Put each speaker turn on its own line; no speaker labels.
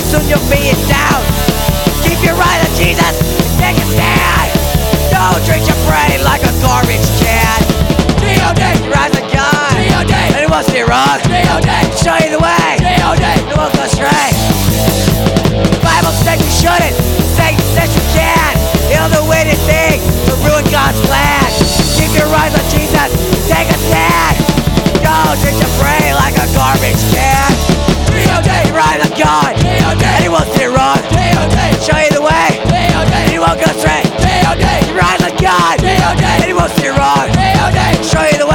soon you'll be in doubt. Keep your eye on Jesus and take a stand. Don't treat your brain like a garbage can. G.O.D. Your eyes on God. G.O.D. And he won't steer wrong. G.O.D. Show you the way. G.O.D. It won't go astray. The Bible says you shouldn't. Satan says you can. He'll do anything to ruin God's plan. Keep your eyes on Jesus. Take a stand. Don't treat your brain like a garbage can. G.O.D. Your eyes on God. G.O.D. And he won't steer wrong. G.O.D. Show you the way. G.O.D. And he won't go straight. G.O.D. Your eyes on God. G.O.D. And he won't steer wrong. G.O.D. Show you the way.